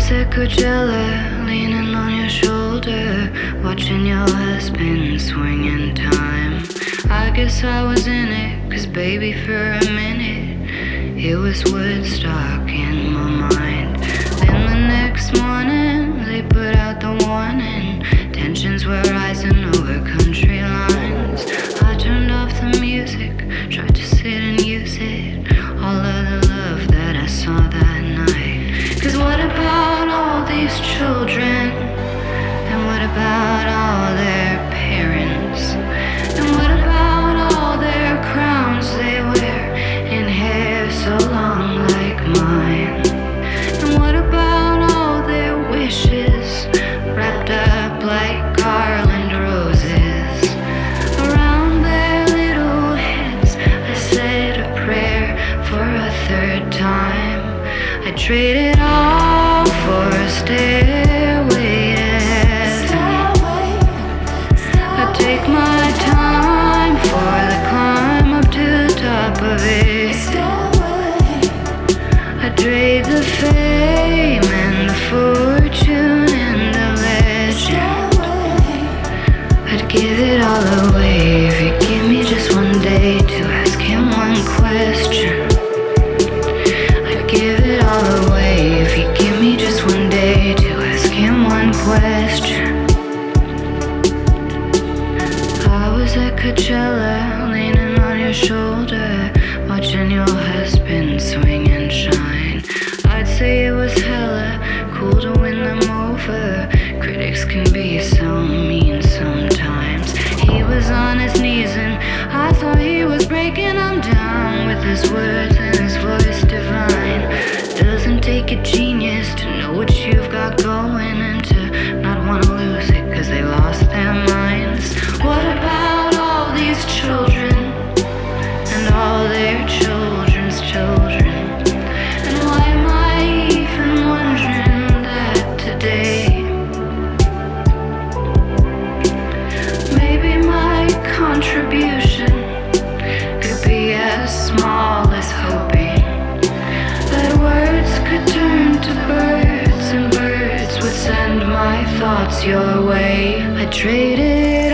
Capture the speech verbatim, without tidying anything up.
was at Coachella, leaning on your shoulder, watching your husband swing in time. I guess I was in it, cause baby for a minute, it was Woodstock in my mind. Then the next morning, they put out the warning, tensions were rising over country lines. I turned off the music, tried to sit and use it, all of the love that I saw that night. Cause what about all these children? And what about all their parents? And what about all their crowns they wear in hair so long like mine? And what about all their wishes wrapped up like garland roses around their little heads? I said a prayer for a third time. I traded all for a stairway to heaven. I take my time for the climb up to the top of it. I trade the fame and the fortune and the legend. I'd give it all away if you give me just one day to ask him one question. I'd give it all away if you give me just one day to ask him one question. I was at Coachella, leaning on your shoulder, watching your husband swing and shine. I'd say it was hella cool to win them over. Critics can be so mean sometimes. He was on his knees and I thought he was breaking them down with his words and his voice divine. Doesn't take a genius to know what you've got going and to not want to lose it cause they lost their minds. What about all these children and all their children's children? And why am I even wondering that today? Maybe my contribution could be as small as hoping that words could turn to birds and birds would send my thoughts your way. I traded